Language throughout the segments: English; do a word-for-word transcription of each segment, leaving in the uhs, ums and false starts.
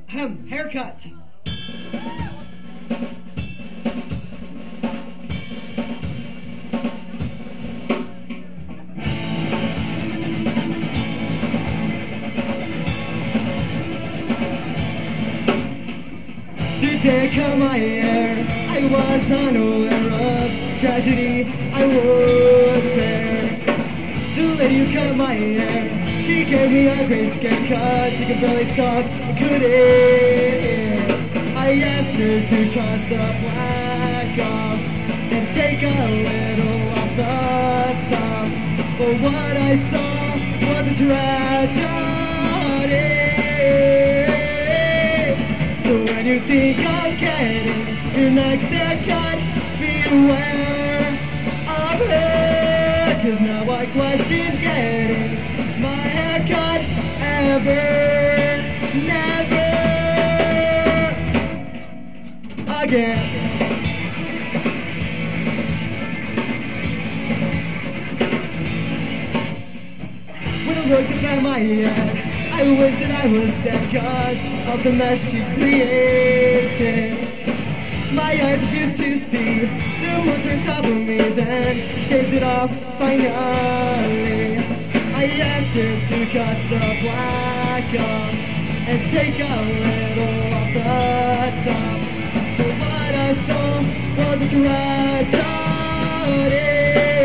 Ahem, haircut. The day I cut my hair, I was unaware of tragedy I would bear. The lady who cut my hair, she gave me a great scare cause she could barely talk, I couldn't hear. I asked her to cut the black off and take a little off the top, but what I saw was a tragedy. So when you think of getting your next haircut, beware of her, cause now I question getting my haircut ever, never again. When I looked up at my head, I wish that I was dead cause of the mess she created. My eyes refused to see the monster on top of me, then shaved it off finally. I asked her to cut the black off and take a little off the top, but what I saw was a tragedy.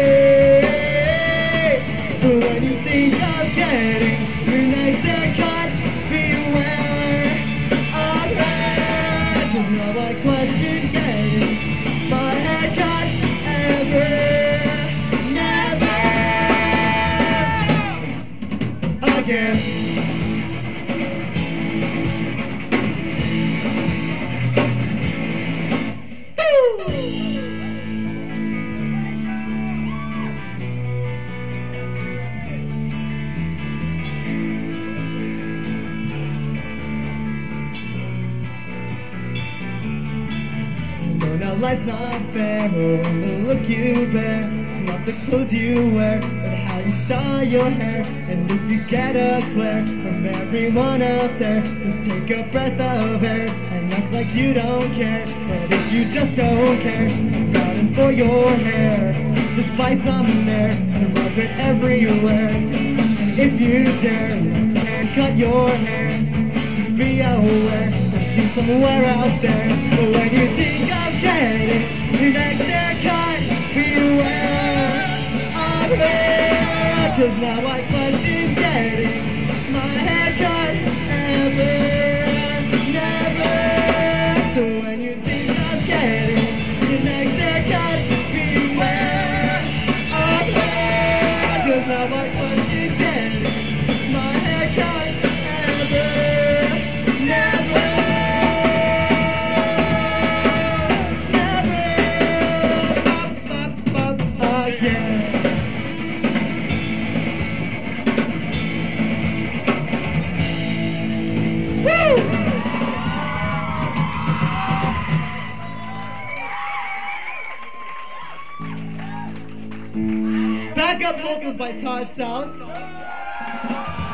So when you think of getting your next haircut, beware of her, cause now I question getting my haircut ever, never again. Now life's not fair, or the look you bear. It's not the clothes you wear, but how you style your hair. And if you get a glare from everyone out there, just take a breath of air and act like you don't care. But if you just don't care, I'm routing for your hair. Just buy some there and rub it everywhere. And if you dare, let someone cut your hair, just be aware that she's somewhere out there. But when you think of getting your next haircut, beware of her, cause now I question getting my haircut ever, never. So when you think of getting your next haircut, beware of her, cause now I question getting my haircut ever, never. Backup vocals by Todd South.